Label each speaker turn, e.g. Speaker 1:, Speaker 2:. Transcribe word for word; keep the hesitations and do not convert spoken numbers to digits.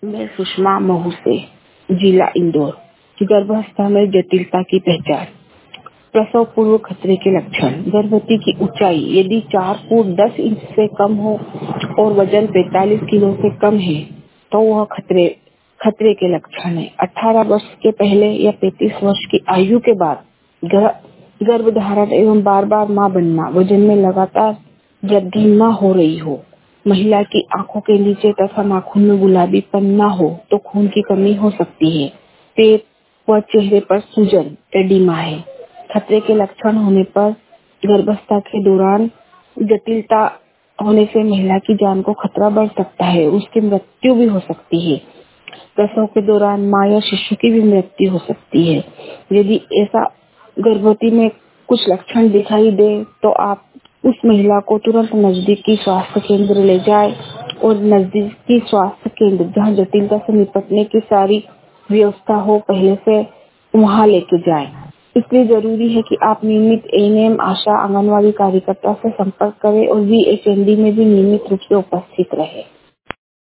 Speaker 1: मैं सुषमा महू से, जिला इंदौर। गर्भावस्था में जटिलता की पहचान। प्रसव पूर्व खतरे के लक्षण। गर्भवती की ऊंचाई यदि चार फुट दस इंच से कम हो और वजन पैंतालीस किलो से कम है तो वह खतरे खतरे के लक्षण है। अठारह वर्ष के पहले या पैंतीस वर्ष की आयु के बाद गर्भधारण एवं बार बार मां बनना, वजन में लगातार वृद्धि न हो रही हो, महिला की आंखों के नीचे तथा नाखून में गुलाबीपन न हो तो खून की कमी हो सकती है। पेट व चेहरे पर सूजन एडिमा है। खतरे के लक्षण होने पर गर्भावस्था के दौरान जटिलता होने से महिला की जान को खतरा बढ़ सकता है, उसकी मृत्यु भी हो सकती है। प्रसव के दौरान मां या शिशु की भी मृत्यु हो सकती है। यदि ऐसा गर्भवती में कुछ लक्षण दिखाई दे तो आप उस महिला को तुरंत नजदीकी स्वास्थ्य केंद्र ले जाएं और नजदीकी स्वास्थ्य केंद्र जहां जटिलता से निपटने की सारी व्यवस्था हो पहले से वहां लेके जाएं। इसलिए जरूरी है कि आप नियमित एएनएम, आशा, आंगनवाड़ी कार्यकर्ता से संपर्क करें और वीएचएनडी में भी नियमित रूप से उपस्थित रहें।